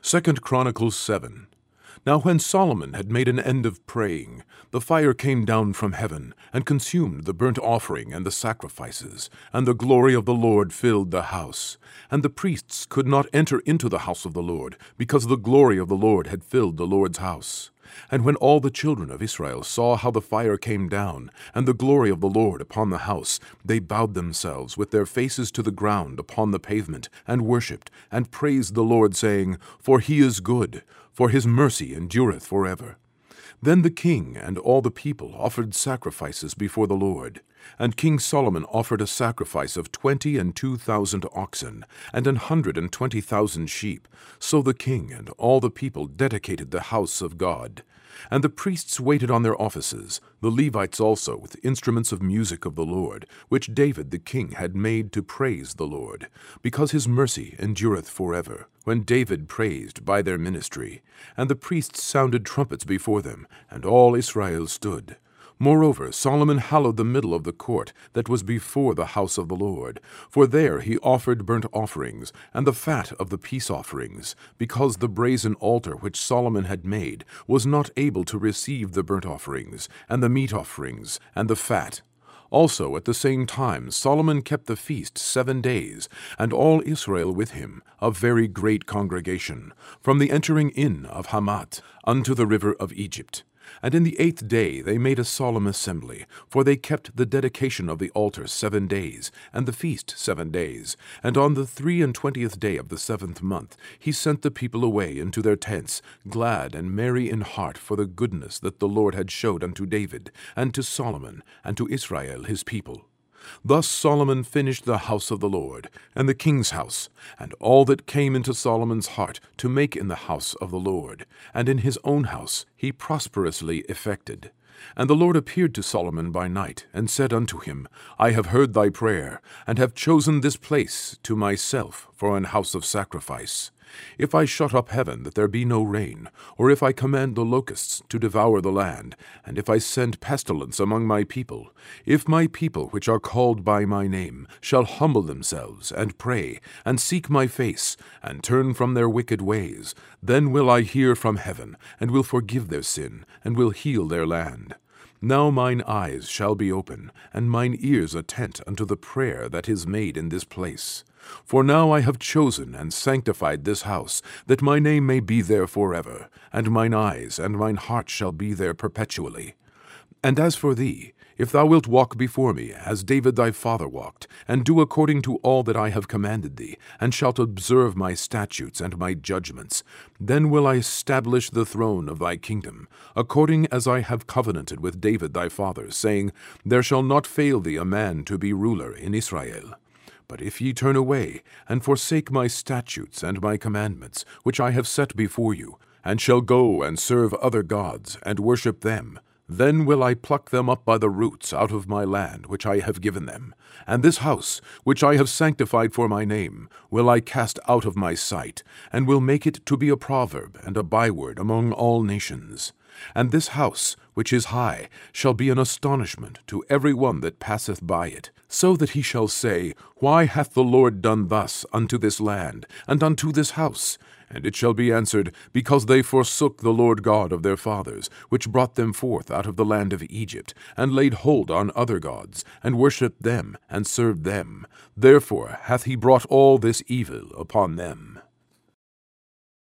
2 Chronicles 7. Now when Solomon had made an end of praying, the fire came down from heaven, and consumed the burnt offering and the sacrifices, and the glory of the Lord filled the house. And the priests could not enter into the house of the Lord, because the glory of the Lord had filled the Lord's house. And when all the children of Israel saw how the fire came down, and the glory of the Lord upon the house, they bowed themselves with their faces to the ground upon the pavement, and worshipped, and praised the Lord, saying, For he is good, for his mercy endureth forever. Then the king and all the people offered sacrifices before the Lord. And King Solomon offered a sacrifice of 22,000 oxen, and 120,000 sheep. So the king and all the people dedicated the house of God. And the priests waited on their offices, the Levites also, with instruments of music of the Lord, which David the king had made to praise the Lord, because his mercy endureth forever, when David praised by their ministry. And the priests sounded trumpets before them, and all Israel stood. Moreover, Solomon hallowed the middle of the court that was before the house of the Lord, for there he offered burnt offerings, and the fat of the peace offerings, because the brazen altar which Solomon had made was not able to receive the burnt offerings, and the meat offerings, and the fat. Also at the same time Solomon kept the feast 7 days, and all Israel with him, a very great congregation, from the entering in of Hamath unto the river of Egypt. And in the 8th day they made a solemn assembly, for they kept the dedication of the altar 7 days, and the feast 7 days. And on the 23 day of the 7th month he sent the people away into their tents, glad and merry in heart for the goodness that the Lord had showed unto David, and to Solomon, and to Israel his people. Thus Solomon finished the house of the Lord, and the king's house, and all that came into Solomon's heart to make in the house of the Lord, and in his own house he prosperously effected. And the Lord appeared to Solomon by night, and said unto him, I have heard thy prayer, and have chosen this place to myself for an house of sacrifice. If I shut up heaven that there be no rain, or if I command the locusts to devour the land, and if I send pestilence among my people, if my people which are called by my name shall humble themselves, and pray, and seek my face, and turn from their wicked ways, then will I hear from heaven, and will forgive their sin, and will heal their land. Now mine eyes shall be open, and mine ears attent unto the prayer that is made in this place. For now I have chosen and sanctified this house, that my name may be there forever, and mine eyes and mine heart shall be there perpetually. And as for thee, if thou wilt walk before me, as David thy father walked, and do according to all that I have commanded thee, and shalt observe my statutes and my judgments, then will I establish the throne of thy kingdom, according as I have covenanted with David thy father, saying, There shall not fail thee a man to be ruler in Israel. But if ye turn away, and forsake my statutes and my commandments, which I have set before you, and shall go and serve other gods, and worship them, then will I pluck them up by the roots out of my land which I have given them. And this house, which I have sanctified for my name, will I cast out of my sight, and will make it to be a proverb and a byword among all nations. And this house, which is high, shall be an astonishment to every one that passeth by it, so that he shall say, Why hath the Lord done thus unto this land, and unto this house? And it shall be answered, Because they forsook the Lord God of their fathers, which brought them forth out of the land of Egypt, and laid hold on other gods, and worshipped them, and served them. Therefore hath he brought all this evil upon them.